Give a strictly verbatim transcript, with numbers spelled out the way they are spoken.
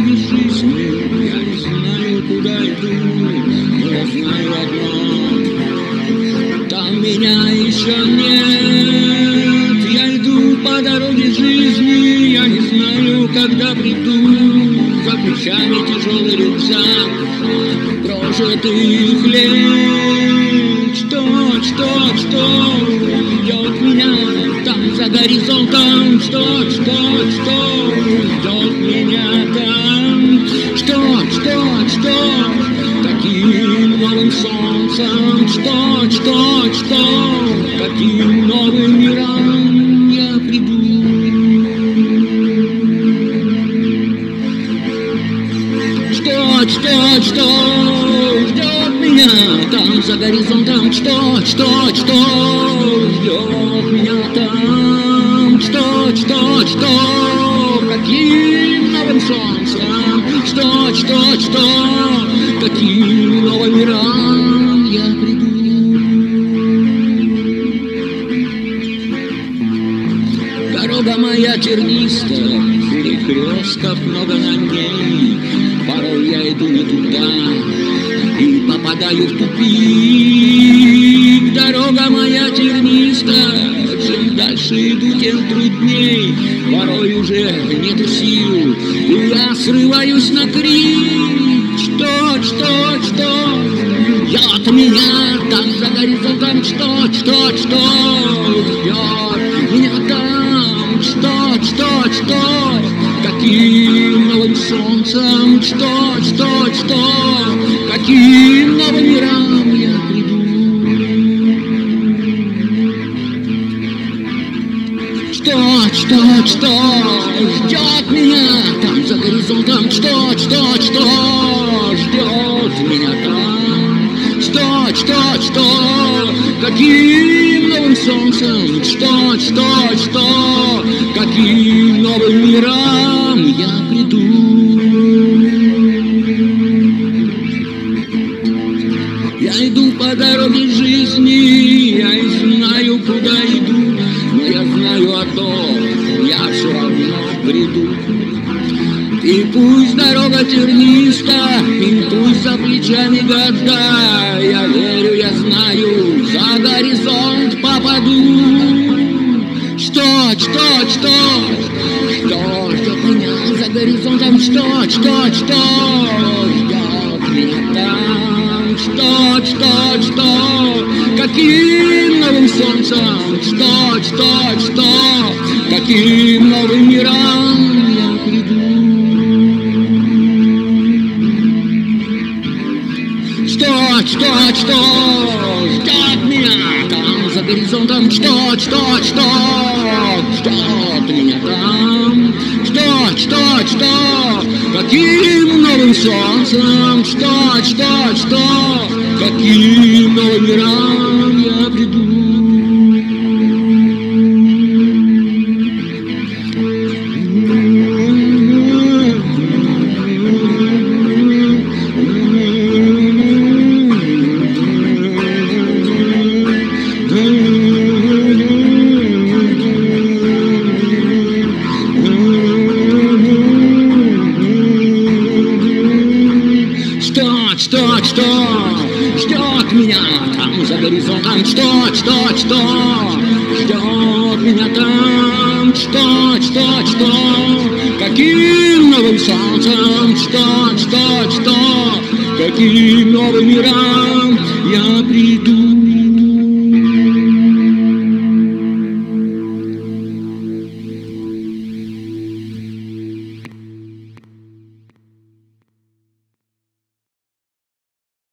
дороге жизни. Я не знаю, куда иду, но я знаю одно: там меня еще нет. Я иду по дороге жизни, я не знаю, когда приду. За плечами тяжелый рюкзак, прожитых лет. Что, что, что ждет меня там за горизонтом? Что, что, что ждет меня там? Что, что, что каким новым солнцем? Что, что, что каким новым миром я приду? Что, что, что ждет меня там за горизонтом? Что, что, что ждет меня там? Что, что, что каким новым солнцем? Что, что, что каким новым миром я приду? Дорога моя тернистая, перекрестков много на ней. Порой я иду не туда и попадаю в тупик. Дорога моя тернистая, чем дальше иду, тем трудней. Порой уже нету сил, и я срываюсь на крик. Что, что, что ждет меня там за горизонтом? Что, что, что ждет меня там? Что, что, что каким новым солнцем? Что, что, что каким новым миром я приду? Что, что, что ждет меня там за горизонтом? Что, что, что ждет меня там? Что, что, что каким новым солнцем? Что, что, что каким новым миром я приду? Я иду по дороге жизни, я не знаю, куда иду, но я знаю одно: я все равно приду. И пусть дорога терниста, и пусть за плечами года, я верю, я знаю, за горизонт попаду. Что, что, что, что ждет меня за горизонтом? Что, что, что ждет меня там? Что, что, что каким новым солнцем? Что, что, что каким новым миром я приду? Что, что, что ждет меня там за горизонтом? Что, что, что ждет меня там? Что, что, что каким новым солнцем? Что, что, что каким новым миром я приду? Что, что ждет меня там за горизонтом? Что, что, что ждет меня там? Что, что, что каким новым солнцем? Что, что, что каким новым миром я приду?